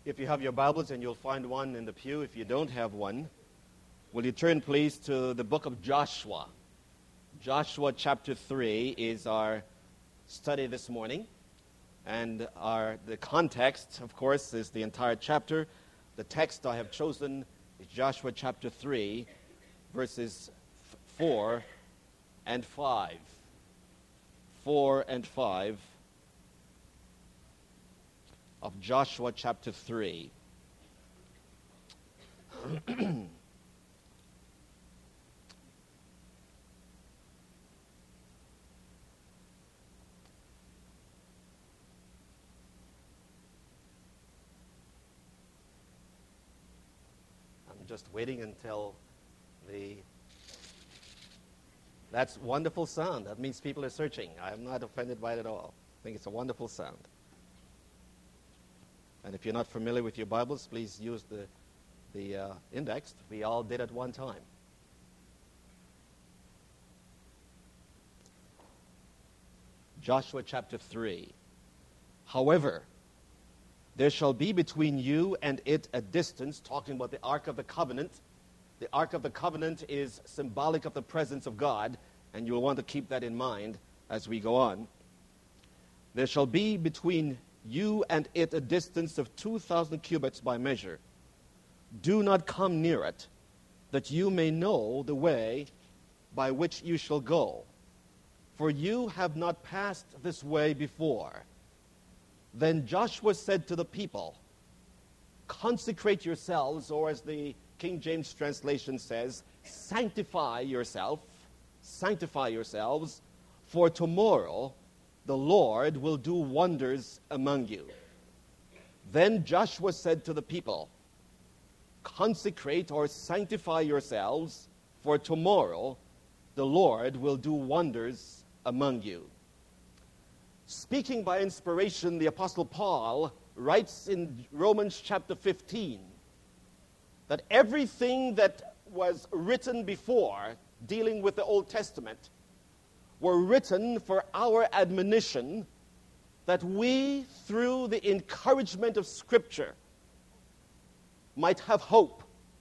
If you have your Bibles, and you'll find one in the pew. If you don't have one, will you turn, please, to the book of Joshua. Joshua chapter 3 is our study this morning. And the context, of course, is the entire chapter. The text I have chosen is Joshua chapter 3, verses 4 and 5. 4 and 5 of Joshua chapter 3. I'm just waiting until That's wonderful sound. That means people are searching. I'm not offended by it at all. I think it's a wonderful sound. And if you're not familiar with your Bibles, please use the index. We all did at one time. Joshua chapter 3. However, there shall be between you and it a distance, talking about the Ark of the Covenant. The Ark of the Covenant is symbolic of the presence of God, and you'll want to keep that in mind as we go on. There shall be between you and it a distance of 2,000 cubits by measure. Do not come near it, that you may know the way by which you shall go. For you have not passed this way before. Then Joshua said to the people, consecrate yourselves, or as the King James translation says, sanctify yourselves, for tomorrow the Lord will do wonders among you. Then Joshua said to the people, consecrate or sanctify yourselves, for tomorrow the Lord will do wonders among you. Speaking by inspiration, the Apostle Paul writes in Romans chapter 15 that everything that was written before, dealing with the Old Testament, were written for our admonition, that we, through the encouragement of Scripture, might have hope.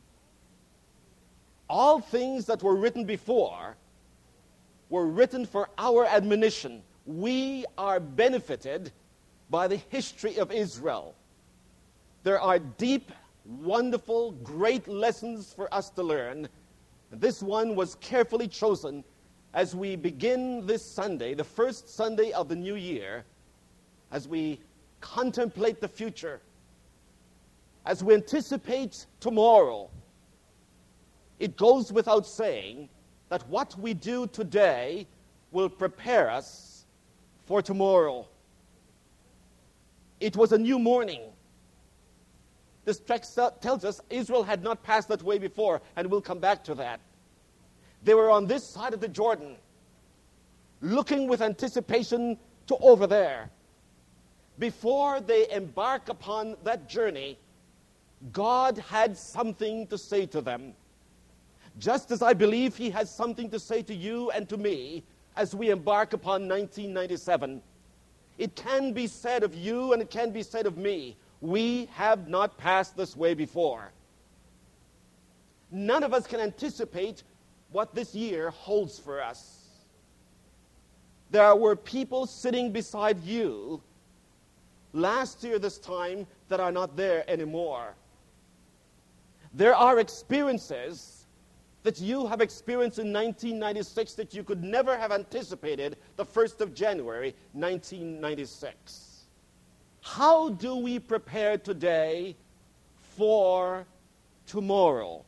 All things that were written before were written for our admonition. We are benefited by the history of Israel. There are deep, wonderful, great lessons for us to learn. This one was carefully chosen as we begin this Sunday, the first Sunday of the new year, as we contemplate the future, as we anticipate tomorrow. It goes without saying that what we do today will prepare us for tomorrow. It was a new morning. This text tells us Israel had not passed that way before, and we'll come back to that. They were on this side of the Jordan, looking with anticipation to over there. Before they embark upon that journey, God had something to say to them. Just as I believe He has something to say to you and to me as we embark upon 1997. It can be said of you and it can be said of me, we have not passed this way before. None of us can anticipate what this year holds for us. There were people sitting beside you last year this time that are not there anymore. There are experiences that you have experienced in 1996 that you could never have anticipated the 1st of January, 1996. How do we prepare today for tomorrow?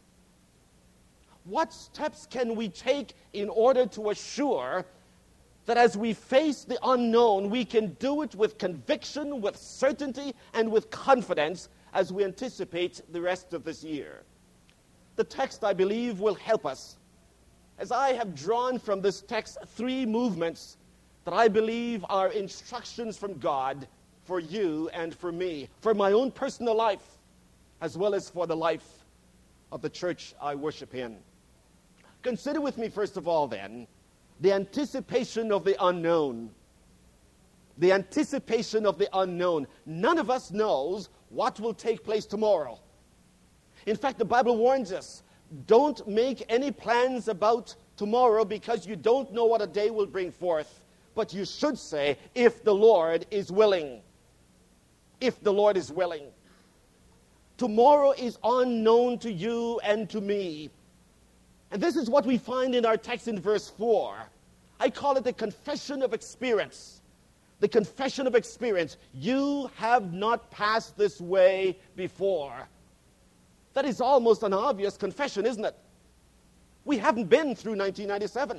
What steps can we take in order to assure that as we face the unknown, we can do it with conviction, with certainty, and with confidence as we anticipate the rest of this year? The text, I believe, will help us. As I have drawn from this text 3 movements that I believe are instructions from God for you and for me, for my own personal life, as well as for the life of the church I worship in. Consider with me, first of all, then, the anticipation of the unknown. The anticipation of the unknown. None of us knows what will take place tomorrow. In fact, the Bible warns us, don't make any plans about tomorrow because you don't know what a day will bring forth. But you should say, if the Lord is willing. If the Lord is willing. Tomorrow is unknown to you and to me. And this is what we find in our text in verse 4. I call it the confession of experience. The confession of experience. You have not passed this way before. That is almost an obvious confession, isn't it? We haven't been through 1997.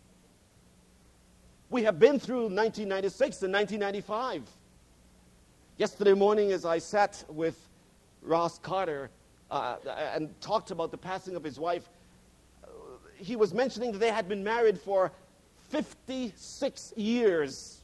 We have been through 1996 and 1995. Yesterday morning as I sat with Ross Carter and talked about the passing of his wife, he was mentioning that they had been married for 56 years.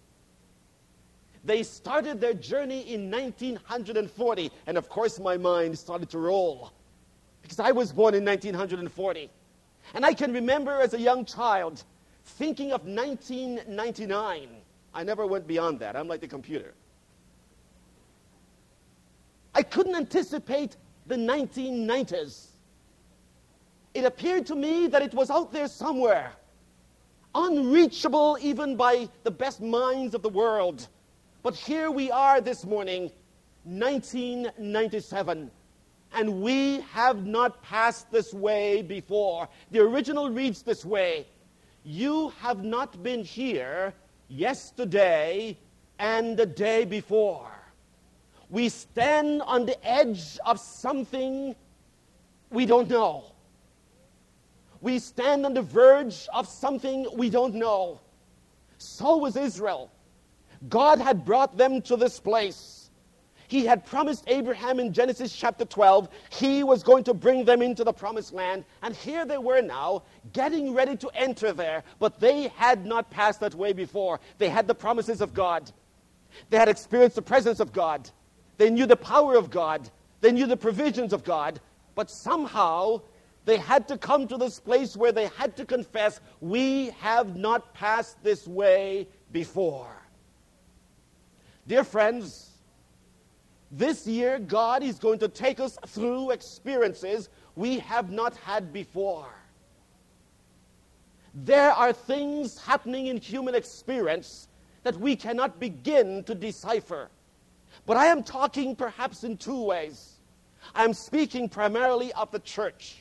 They started their journey in 1940, and of course my mind started to roll, because I was born in 1940. And I can remember as a young child thinking of 1999. I never went beyond that. I'm like the computer. I couldn't anticipate the 1990s. It appeared to me that it was out there somewhere, unreachable even by the best minds of the world. But here we are this morning, 1997, and we have not passed this way before. The original reads this way: you have not been here yesterday and the day before. We stand on the edge of something we don't know. We stand on the verge of something we don't know. So was Israel. God had brought them to this place. He had promised Abraham in Genesis chapter 12, he was going to bring them into the promised land. And here they were now, getting ready to enter there. But they had not passed that way before. They had the promises of God. They had experienced the presence of God. They knew the power of God. They knew the provisions of God. But somehow, they had to come to this place where they had to confess, we have not passed this way before. Dear friends, this year God is going to take us through experiences we have not had before. There are things happening in human experience that we cannot begin to decipher. But I am talking perhaps in two ways. I am speaking primarily of the church.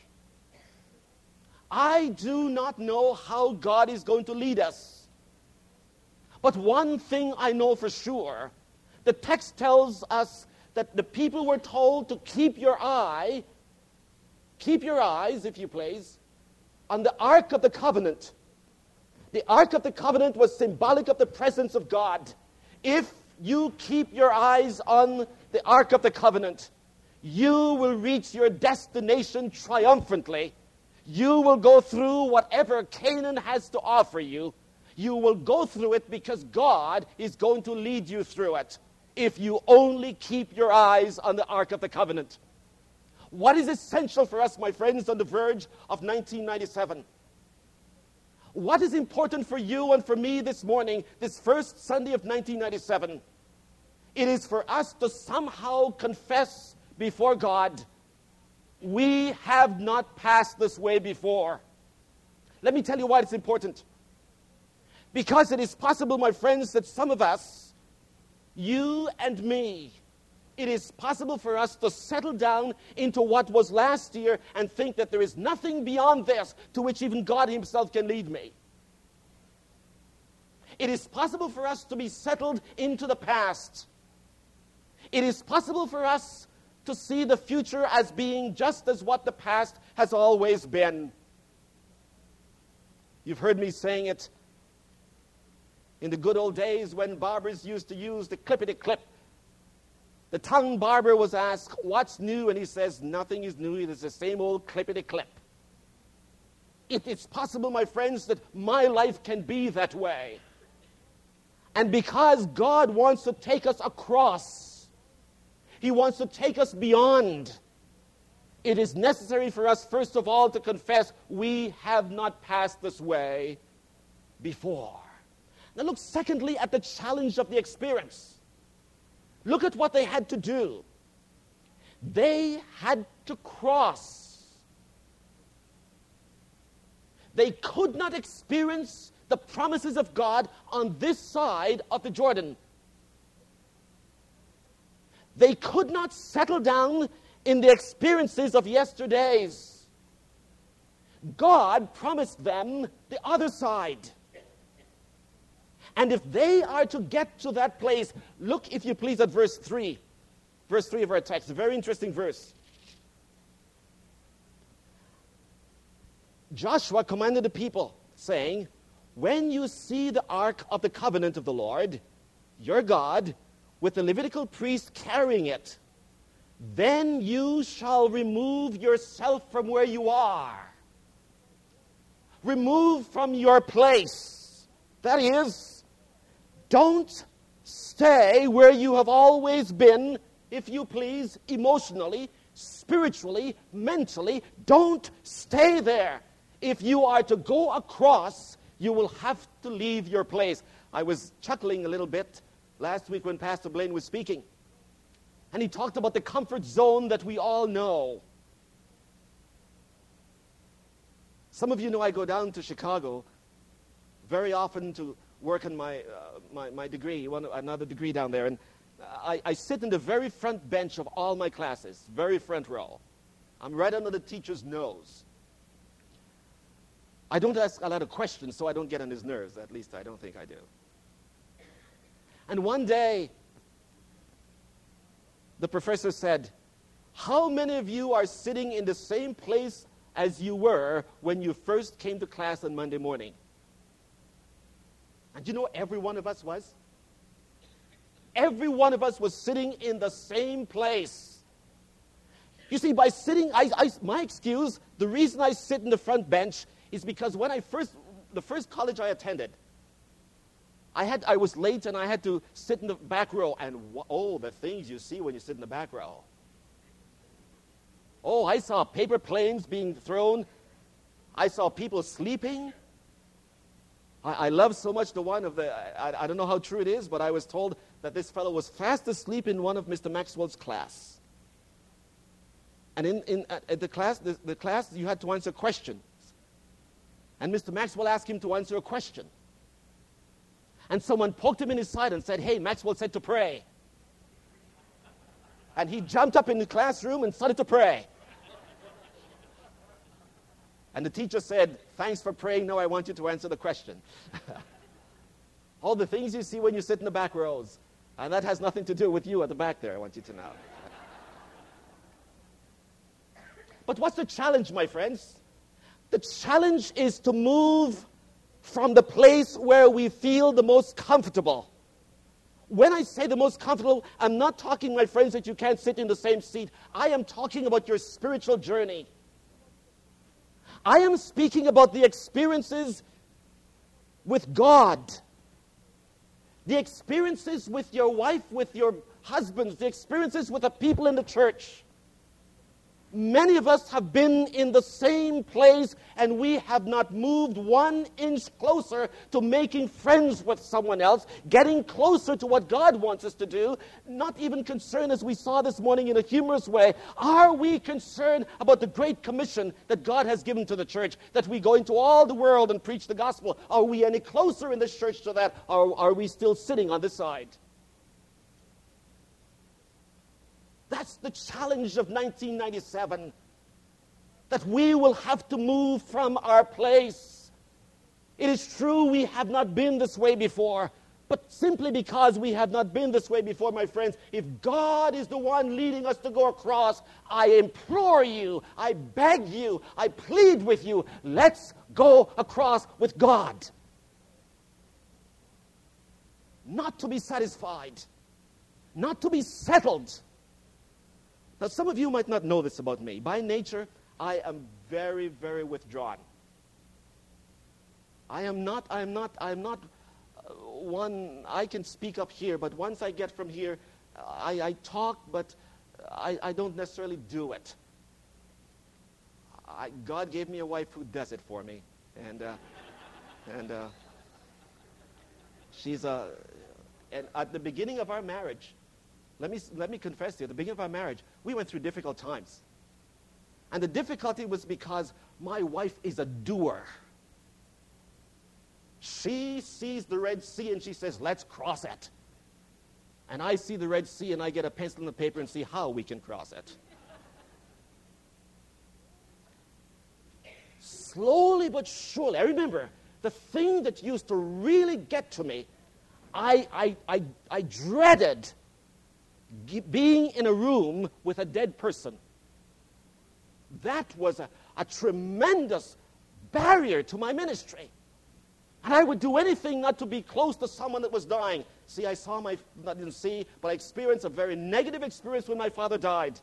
I do not know how God is going to lead us. But one thing I know for sure, the text tells us that the people were told to keep your eyes, if you please, on the Ark of the Covenant. The Ark of the Covenant was symbolic of the presence of God. If you keep your eyes on the Ark of the Covenant, you will reach your destination triumphantly. You will go through whatever Canaan has to offer you. You will go through it because God is going to lead you through it, if you only keep your eyes on the Ark of the Covenant. What is essential for us, my friends, on the verge of 1997? What is important for you and for me this morning, this first Sunday of 1997? It is for us to somehow confess before God, we have not passed this way before. Let me tell you why it's important. Because it is possible, my friends, that some of us, you and me, it is possible for us to settle down into what was last year and think that there is nothing beyond this to which even God himself can lead me. It is possible for us to be settled into the past. It is possible for us to see the future as being just as what the past has always been. You've heard me saying it in the good old days when barbers used to use the clippity-clip. The tongue barber was asked, what's new? And he says, nothing is new. It is the same old clippity-clip. It is possible, my friends, that my life can be that way. And because God wants to take us across, he wants to take us beyond, it is necessary for us, first of all, to confess we have not passed this way before. Now look, secondly, at the challenge of the experience. Look at what they had to do. They had to cross. They could not experience the promises of God on this side of the Jordan. They could not settle down in the experiences of yesterdays. God promised them the other side. And if they are to get to that place, look, if you please, at verse 3. Verse 3 of our text, a very interesting verse. Joshua commanded the people, saying, when you see the ark of the covenant of the Lord, your God, with the Levitical priest carrying it, then you shall remove yourself from where you are. Remove from your place. That is, don't stay where you have always been, if you please, emotionally, spiritually, mentally. Don't stay there. If you are to go across, you will have to leave your place. I was chuckling a little bit last week when Pastor Blaine was speaking. And he talked about the comfort zone that we all know. Some of you know I go down to Chicago very often to work on my degree, another degree down there. And I sit in the very front bench of all my classes, very front row. I'm right under the teacher's nose. I don't ask a lot of questions, so I don't get on his nerves. At least I don't think I do. And one day, the professor said, how many of you are sitting in the same place as you were when you first came to class on Monday morning? And you know every one of us was? Every one of us was sitting in the same place. You see, by sitting, my excuse, the reason I sit in the front bench is because when the first college I attended, I was late and I had to sit in the back row. And the things you see when you sit in the back row. Oh, I saw paper planes being thrown. I saw people sleeping. I love so much the one of the, I don't know how true it is, but I was told that this fellow was fast asleep in one of Mr. Maxwell's class. And at the class, you had to answer questions. And Mr. Maxwell asked him to answer a question. And someone poked him in his side and said, hey, Maxwell said to pray. And he jumped up in the classroom and started to pray. And the teacher said, thanks for praying. Now I want you to answer the question. All the things you see when you sit in the back rows. And that has nothing to do with you at the back there, I want you to know. But what's the challenge, my friends? The challenge is to move from the place where we feel the most comfortable. When I say the most comfortable, I'm not talking, my friends, that you can't sit in the same seat. I am talking about your spiritual journey. I am speaking about the experiences with God. The experiences with your wife, with your husbands, the experiences with the people in the church. Many of us have been in the same place and we have not moved 1 inch closer to making friends with someone else, getting closer to what God wants us to do, not even concerned, as we saw this morning in a humorous way. Are we concerned about the great commission that God has given to the church, that we go into all the world and preach the gospel? Are we any closer in this church to that, or are we still sitting on this side? That's the challenge of 1997, that we will have to move from our place. It is true we have not been this way before, but simply because we have not been this way before, my friends, if God is the one leading us to go across, I implore you, I beg you, I plead with you, let's go across with God. Not to be satisfied, not to be settled. Now, some of you might not know this about me. By nature, I am very, very withdrawn. I am not one, I can speak up here, but once I get from here, I talk, but I don't necessarily do it. God gave me a wife who does it for me. And she's and at the beginning of our marriage, let me confess to you, at the beginning of our marriage, we went through difficult times. And the difficulty was because my wife is a doer. She sees the Red Sea and she says, let's cross it. And I see the Red Sea and I get a pencil and a paper and see how we can cross it. Slowly but surely, I remember the thing that used to really get to me, I dreaded being in a room with a dead person. That was a tremendous barrier to my ministry. And I would do anything not to be close to someone that was dying. See, I didn't see, but I experienced a very negative experience when my father died.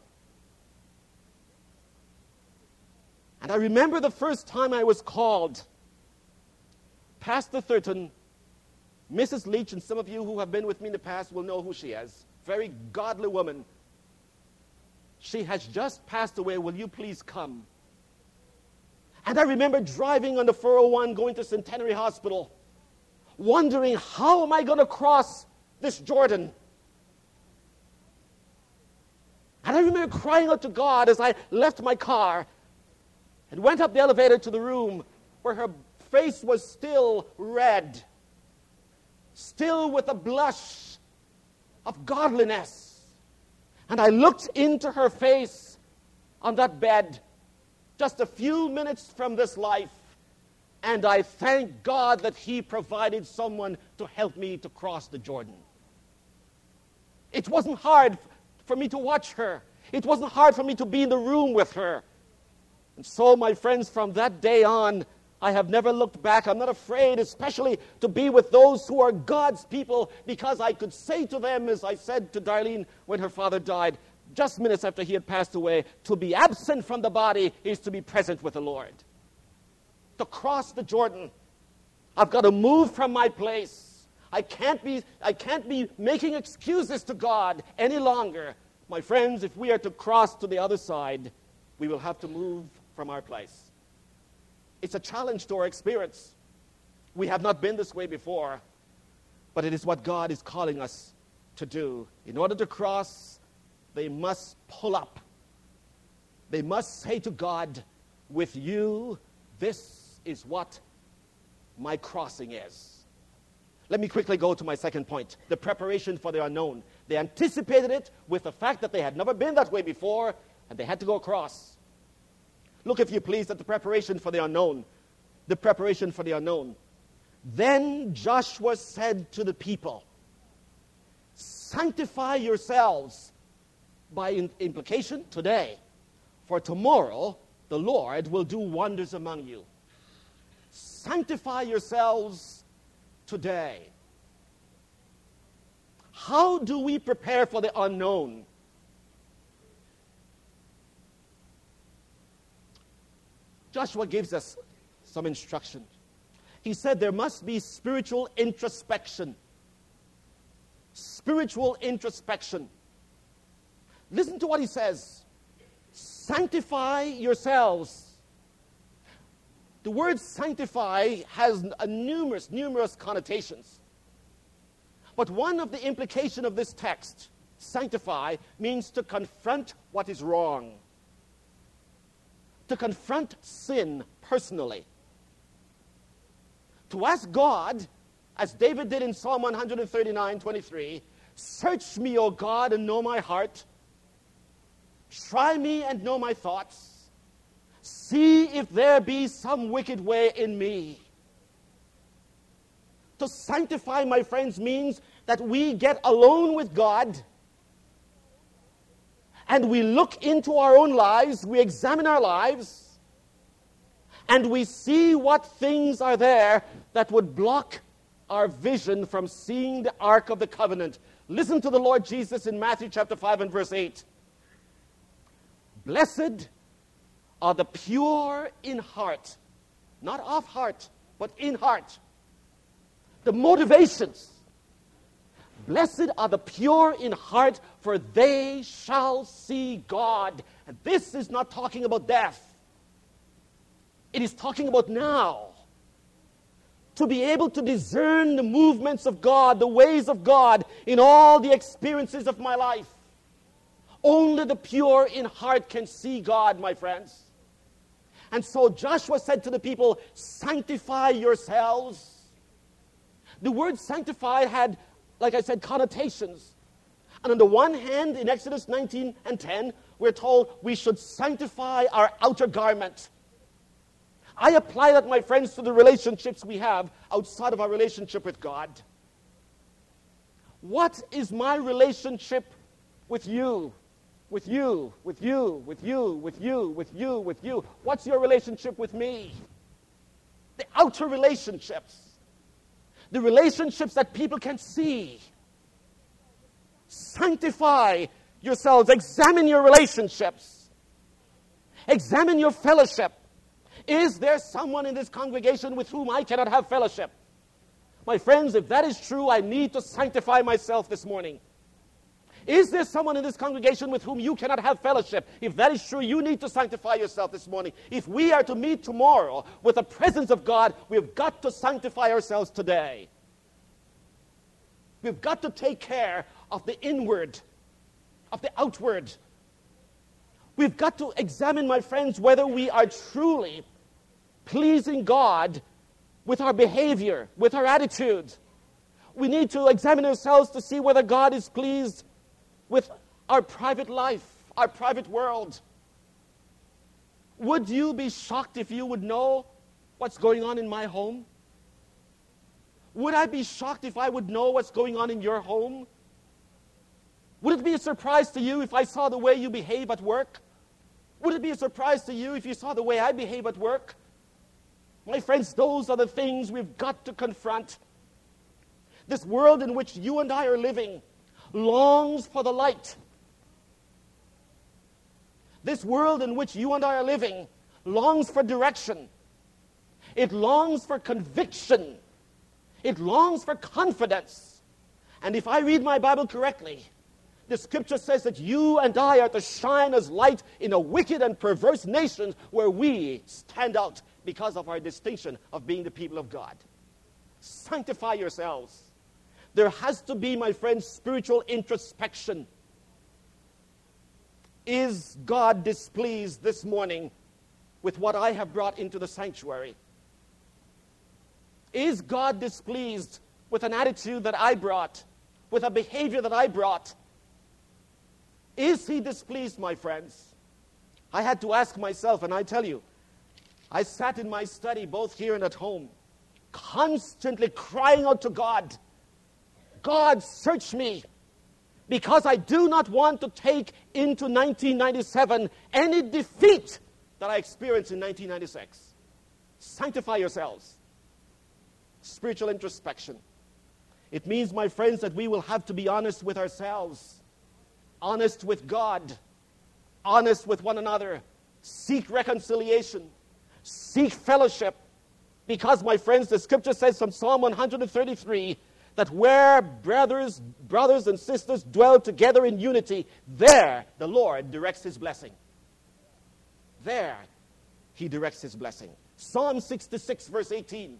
And I remember the first time I was called. Pastor Thurton, Mrs. Leach, and some of you who have been with me in the past will know who she is. Very godly woman. She has just passed away. Will you please come? And I remember driving on the 401 going to Centenary Hospital, wondering, how am I going to cross this Jordan? And I remember crying out to God as I left my car and went up the elevator to the room where her face was still red, still with a blush of godliness. And I looked into her face on that bed just a few minutes from this life, and I thank God that He provided someone to help me to cross the Jordan. It wasn't hard for me to watch her. It wasn't hard for me to be in the room with her. And so, my friends, from that day on, I have never looked back. I'm not afraid, especially to be with those who are God's people, because I could say to them, as I said to Darlene when her father died, just minutes after he had passed away, to be absent from the body is to be present with the Lord. To cross the Jordan, I've got to move from my place. I can't be making excuses to God any longer. My friends, if we are to cross to the other side, we will have to move from our place. It's a challenge to our experience. We have not been this way before, but it is what God is calling us to do. In order to cross, they must pull up. They must say to God, with you, this is what my crossing is. Let me quickly go to my second point, the preparation for the unknown. They anticipated it with the fact that they had never been that way before, and they had to go across. Look, if you please, at the preparation for the unknown. The preparation for the unknown. Then Joshua said to the people, sanctify yourselves, by implication, today. For tomorrow, the Lord will do wonders among you. Sanctify yourselves today. How do we prepare for the unknown? Joshua gives us some instruction. He said there must be spiritual introspection. Spiritual introspection. Listen to what he says. Sanctify yourselves. The word sanctify has numerous connotations. But one of the implications of this text, sanctify, means to confront what is wrong. To confront sin personally. To ask God, as David did in Psalm 139:23, search me, O God, and know my heart. Try me and know my thoughts. See if there be some wicked way in me. To sanctify, my friends, means that we get alone with God and we look into our own lives, we examine our lives, and we see what things are there that would block our vision from seeing the Ark of the Covenant. Listen to the Lord Jesus in Matthew chapter 5 and verse 8. Blessed are the pure in heart, not of heart, but in heart. The motivations. Blessed are the pure in heart, for they shall see God. And this is not talking about death. It is talking about now. to be able to discern the movements of God, the ways of God in all the experiences of my life. Only the pure in heart can see God, my friends. And so Joshua said to the people, sanctify yourselves. The word sanctify had, like I said, connotations. And on the one hand, in Exodus 19 and 10, we're told we should sanctify our outer garment. I apply that, my friends, to the relationships we have outside of our relationship with God. What is my relationship with you? With you, with you, with you, with you, with you, with you. What's your relationship with me? The outer relationships. The relationships that people can see. Sanctify yourselves. Examine your relationships. Examine your fellowship. Is there someone in this congregation with whom I cannot have fellowship? My friends, if that is true, I need to sanctify myself this morning. Is there someone in this congregation with whom you cannot have fellowship? If that is true, you need to sanctify yourself this morning. If we are to meet tomorrow with the presence of God, we've got to sanctify ourselves today. We've got to take care of the inward, of the outward. We've got to examine, my friends, whether we are truly pleasing God with our behavior, with our attitude. We need to examine ourselves to see whether God is pleased with our private life, our private world. Would you be shocked if you would know what's going on in my home? Would I be shocked if I would know what's going on in your home? Would it be a surprise to you if I saw the way you behave at work? Would it be a surprise to you if you saw the way I behave at work? My friends, those are the things we've got to confront. This world in which you and I are living longs for the light. This world in which you and I are living longs for direction. It longs for conviction. It longs for confidence. And if I read my Bible correctly, the scripture says that you and I are to shine as light in a wicked and perverse nation where we stand out because of our distinction of being the people of God. Sanctify yourselves. There has to be, my friends, spiritual introspection. Is God displeased this morning with what I have brought into the sanctuary? Is God displeased with an attitude that I brought, with a behavior that I brought? Is he displeased, my friends? I had to ask myself, and I tell you, I sat in my study, both here and at home, constantly crying out to God, God, search me, because I do not want to take into 1997 any defeat that I experienced in 1996. Sanctify yourselves. Spiritual introspection. It means, my friends, that we will have to be honest with ourselves, honest with God, honest with one another, seek reconciliation, seek fellowship, because, my friends, the scripture says from Psalm 133 that where brothers and sisters dwell together in unity, there the Lord directs his blessing. There he directs his blessing. Psalm 66, verse 18.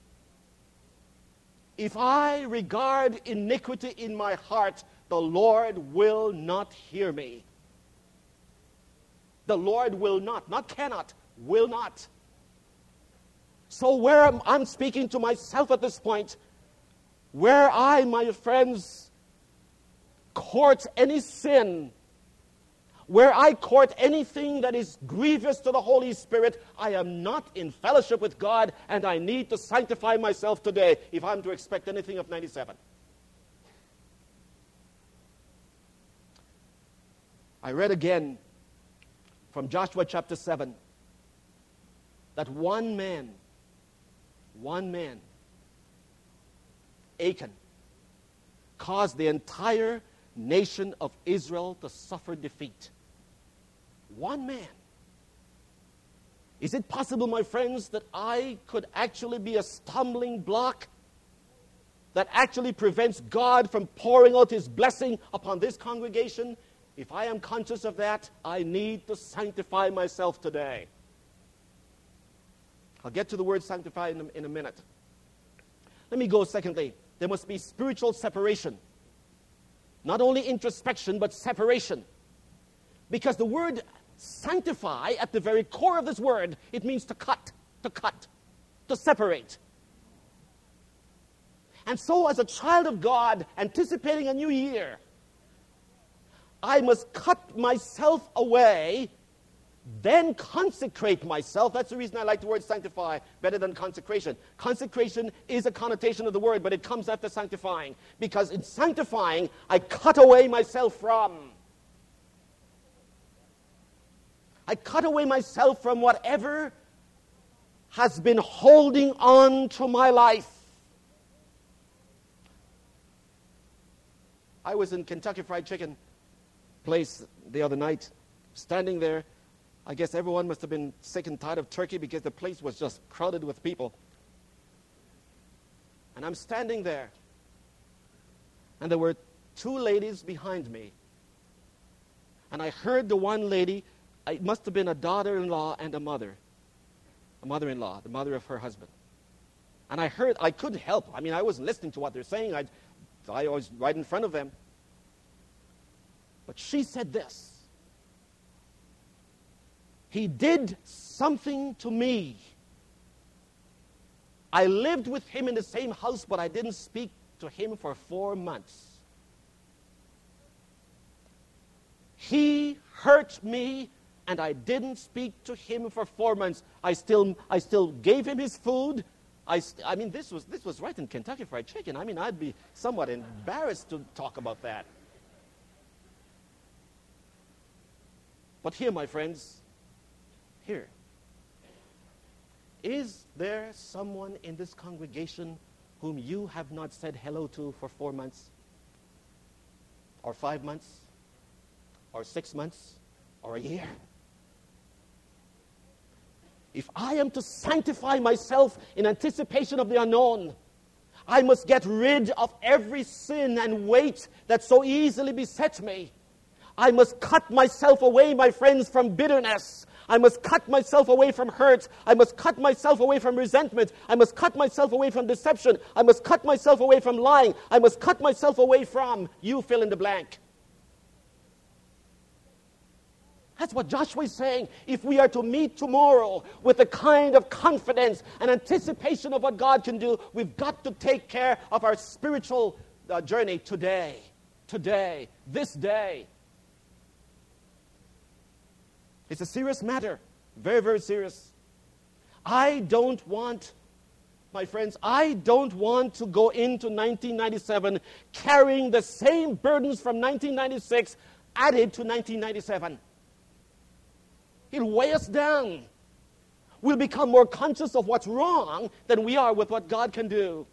If I regard iniquity in my heart, the Lord will not hear me. The Lord will not cannot, will not. So where I'm speaking to myself at this point, where I, my friends, court any sin, where I court anything that is grievous to the Holy Spirit, I am not in fellowship with God, and I need to sanctify myself today if I'm to expect anything of 97. I read again from Joshua chapter 7 that one man, Achan, caused the entire nation of Israel to suffer defeat. One man. Is it possible, my friends, that I could actually be a stumbling block that actually prevents God from pouring out his blessing upon this congregation? If I am conscious of that, I need to sanctify myself today. I'll get to the word sanctify in a minute. Let me go secondly. There must be spiritual separation. Not only introspection, but separation. Because the word sanctify, at the very core of this word, it means to cut, to separate. And so as a child of God, anticipating a new year, I must cut myself away, then consecrate myself. That's the reason I like the word sanctify better than consecration. Consecration is a connotation of the word, but it comes after sanctifying. Because in sanctifying, I cut away myself from. I cut away myself from whatever has been holding on to my life. I was in Kentucky Fried Chicken place the other night, standing there. I guess everyone must have been sick and tired of turkey because the place was just crowded with people. And I'm standing there, and there were two ladies behind me. And I heard the one lady, it must have been a daughter-in-law and a mother-in-law, the mother of her husband. And I couldn't help. I mean, I wasn't listening to what they're saying. I was right in front of them. But she said this: he did something to me. I lived with him in the same house, but I didn't speak to him for 4 months. He hurt me, and I didn't speak to him for 4 months. I still gave him his food. I mean, this was right in Kentucky Fried Chicken. I mean, I'd be somewhat embarrassed to talk about that. But here, my friends, here, is there someone in this congregation whom you have not said hello to for 4 months, or 5 months, or 6 months, or a year? If I am to sanctify myself in anticipation of the unknown, I must get rid of every sin and weight that so easily besets me. I must cut myself away, my friends, from bitterness. I must cut myself away from hurt. I must cut myself away from resentment. I must cut myself away from deception. I must cut myself away from lying. I must cut myself away from, you fill in the blank. That's what Joshua is saying. If we are to meet tomorrow with the kind of confidence and anticipation of what God can do, we've got to take care of our spiritual journey today, this day. It's a serious matter, very, very serious. I don't want, my friends, I don't want to go into 1997 carrying the same burdens from 1996 added to 1997. It'll weigh us down. We'll become more conscious of what's wrong than we are with what God can do.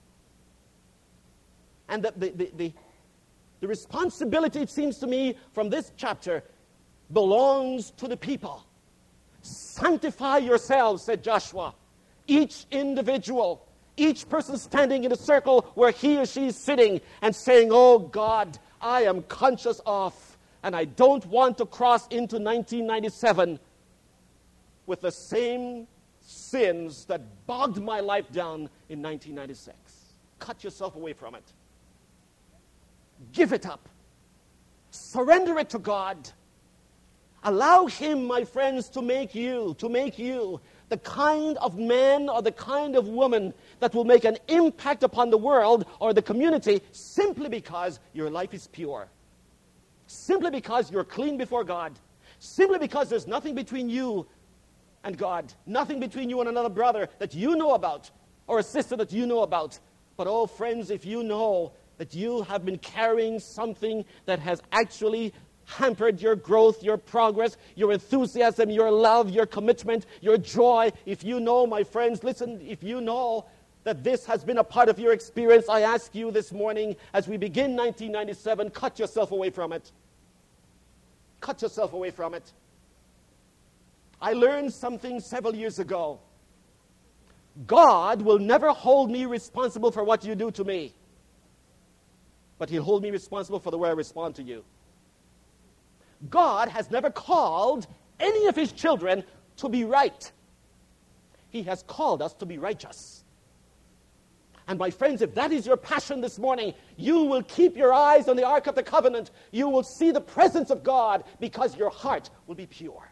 And the responsibility, it seems to me, from this chapter belongs to the people. Sanctify yourselves, said Joshua. Each individual, each person standing in a circle where he or she is sitting and saying, oh God, I am conscious of, and I don't want to cross into 1997 with the same sins that bogged my life down in 1996. Cut yourself away from it. Give it up. Surrender it to God. Allow Him, my friends, to make you the kind of man or the kind of woman that will make an impact upon the world or the community simply because your life is pure. Simply because you're clean before God. Simply because there's nothing between you and God. Nothing between you and another brother that you know about or a sister that you know about. But oh, friends, if you know that you have been carrying something that has actually hampered your growth, your progress, your enthusiasm, your love, your commitment, your joy. If you know, my friends, listen, if you know that this has been a part of your experience, I ask you this morning, as we begin 1997, cut yourself away from it. Cut yourself away from it. I learned something several years ago. God will never hold me responsible for what you do to me, but He'll hold me responsible for the way I respond to you. God has never called any of His children to be right. He has called us to be righteous. And my friends, if that is your passion this morning, you will keep your eyes on the Ark of the Covenant. You will see the presence of God because your heart will be pure.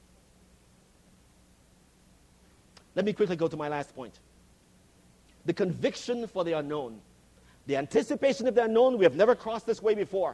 Let me quickly go to my last point. The conviction for the unknown. The anticipation of the unknown. We have never crossed this way before.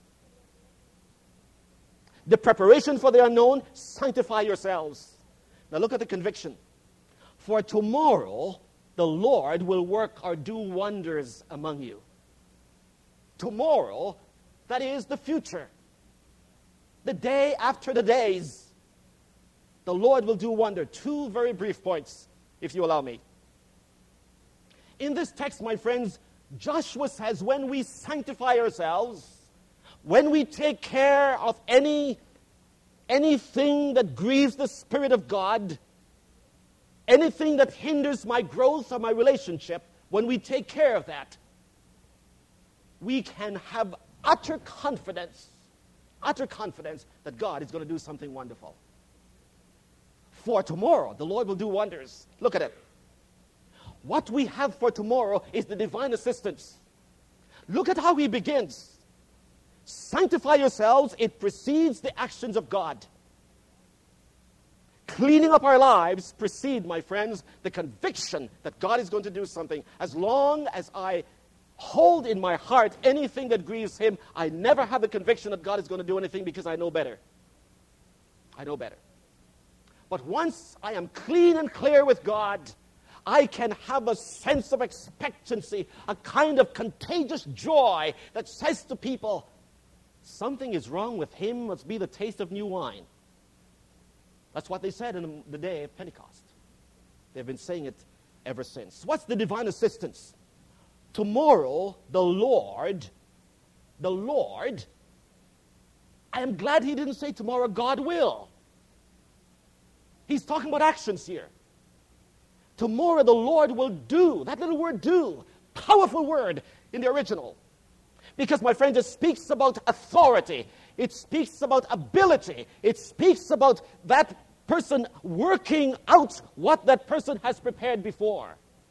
The preparation for the unknown. Sanctify yourselves. Now look at the conviction. For tomorrow the Lord will work or do wonders among you. Tomorrow, that is the future. The day after the days, the Lord will do wonder. 2 very brief points, if you allow me. In this text, my friends, Joshua says when we sanctify ourselves, when we take care of anything that grieves the Spirit of God, anything that hinders my growth or my relationship, when we take care of that, we can have utter confidence that God is going to do something wonderful. For tomorrow, the Lord will do wonders. Look at it. What we have for tomorrow is the divine assistance. Look at how he begins. Sanctify yourselves, it precedes the actions of God. Cleaning up our lives precede, my friends, the conviction that God is going to do something. As long as I hold in my heart anything that grieves him, I never have the conviction that God is going to do anything because I know better. I know better. But once I am clean and clear with God, I can have a sense of expectancy, a kind of contagious joy that says to people, something is wrong with him, must be the taste of new wine. That's what they said in the day of Pentecost. They've been saying it ever since. What's the divine assistance? Tomorrow, the Lord, I am glad he didn't say tomorrow God will. He's talking about actions here. Tomorrow the Lord will do. That little word do, powerful word in the original. Because, my friends, it speaks about authority. It speaks about ability. It speaks about that person working out what that person has prepared before.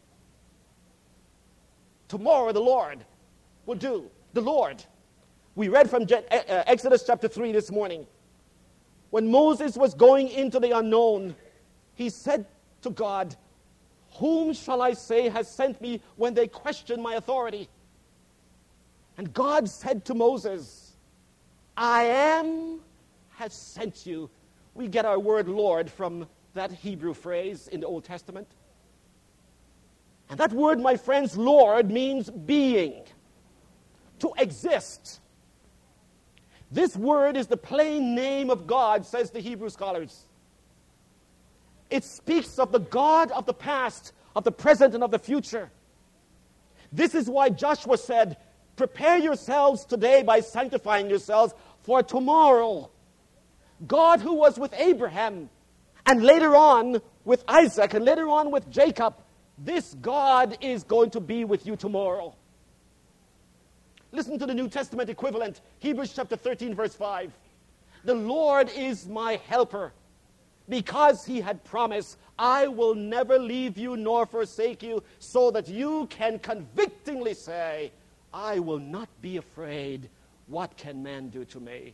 Tomorrow the Lord will do. The Lord. We read from Exodus chapter 3 this morning. When Moses was going into the unknown, he said to God, whom shall I say has sent me when they question my authority? And God said to Moses, I am has sent you. We get our word Lord from that Hebrew phrase in the Old Testament. And that word, my friends, Lord, means being, to exist. This word is the plain name of God, says the Hebrew scholars. It speaks of the God of the past, of the present, and of the future. This is why Joshua said, prepare yourselves today by sanctifying yourselves for tomorrow. God, who was with Abraham, and later on with Isaac, and later on with Jacob, this God is going to be with you tomorrow. Listen to the New Testament equivalent, Hebrews chapter 13, verse 5. The Lord is my helper, because he had promised, I will never leave you nor forsake you, so that you can convictingly say, I will not be afraid. What can man do to me?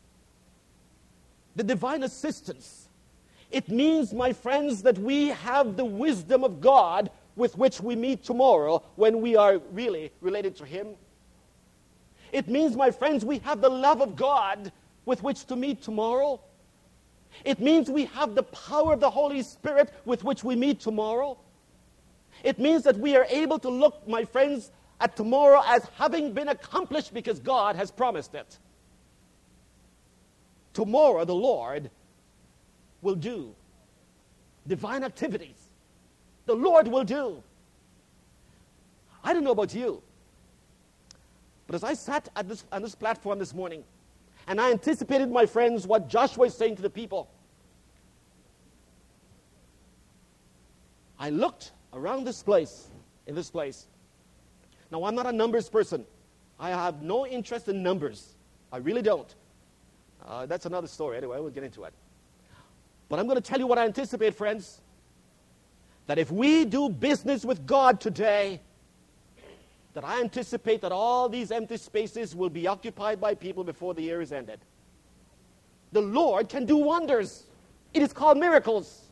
The divine assistance. It means, my friends, that we have the wisdom of God with which we meet tomorrow when we are really related to him. It means, my friends, we have the love of God with which to meet tomorrow. It means we have the power of the Holy Spirit with which we meet tomorrow. It means that we are able to look, my friends, at tomorrow as having been accomplished because God has promised it. Tomorrow the Lord will do divine activities. The Lord will do. I don't know about you, but as I sat on this platform this morning, and I anticipated, my friends, what Joshua is saying to the people, I looked around this place, in this place. Now, I'm not a numbers person. I have no interest in numbers. I really don't. That's another story. Anyway, we'll get into it. But I'm going to tell you what I anticipate, friends. That if we do business with God today, that I anticipate that all these empty spaces will be occupied by people before the year is ended. The Lord can do wonders. It is called miracles.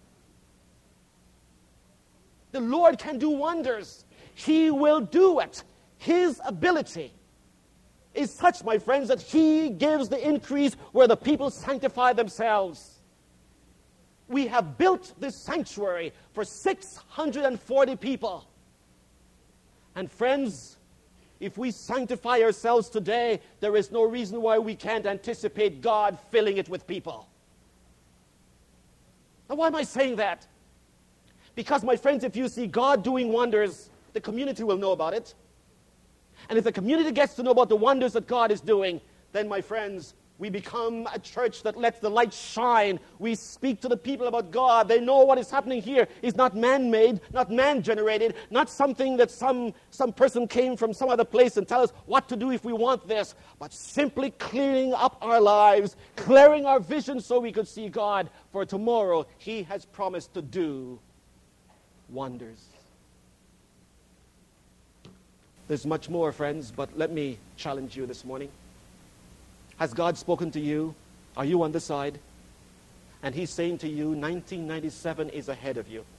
The Lord can do wonders. He will do it. His ability is such, my friends, that He gives the increase where the people sanctify themselves. We have built this sanctuary for 640 people. And friends, if we sanctify ourselves today, there is no reason why we can't anticipate God filling it with people. Now, why am I saying that? Because, my friends, if you see God doing wonders, the community will know about it. And if the community gets to know about the wonders that God is doing, then, my friends, we become a church that lets the light shine. We speak to the people about God. They know what is happening here is not man-made, not man-generated, not something that some person came from some other place and tell us what to do if we want this, but simply clearing up our lives, clearing our vision so we could see God. For tomorrow, He has promised to do wonders. There's much more, friends, but let me challenge you this morning. Has God spoken to you? Are you on the side? And He's saying to you, 1997 is ahead of you.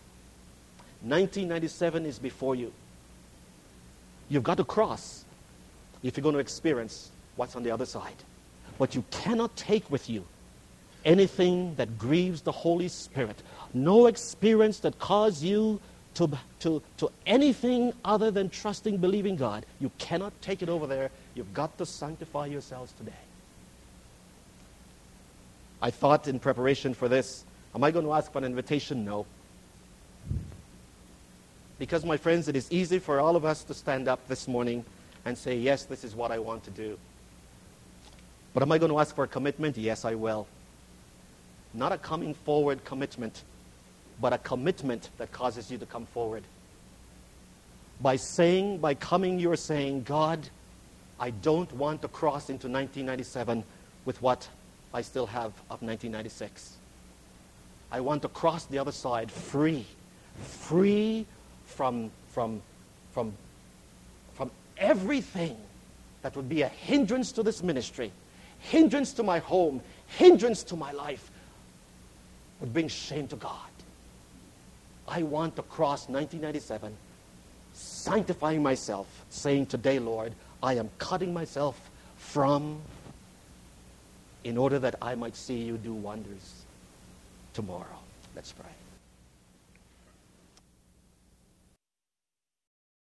1997 is before you. You've got to cross if you're going to experience what's on the other side. But you cannot take with you anything that grieves the Holy Spirit. No experience that causes you to anything other than trusting, believing God. You cannot take it over there. You've got to sanctify yourselves today. I thought in preparation for this, am I going to ask for an invitation? No. Because, my friends, it is easy for all of us to stand up this morning and say, yes, this is what I want to do. But am I going to ask for a commitment? Yes, I will. Not a coming forward commitment, but a commitment that causes you to come forward. By coming, you're saying, God, I don't want to cross into 1997 with what I still have of 1996. I want to cross the other side free from everything that would be a hindrance to this ministry, hindrance to my home, hindrance to my life, would bring shame to God. I want to cross 1997, sanctifying myself, saying, today, Lord, I am cutting myself from in order that I might see you do wonders tomorrow. Let's pray.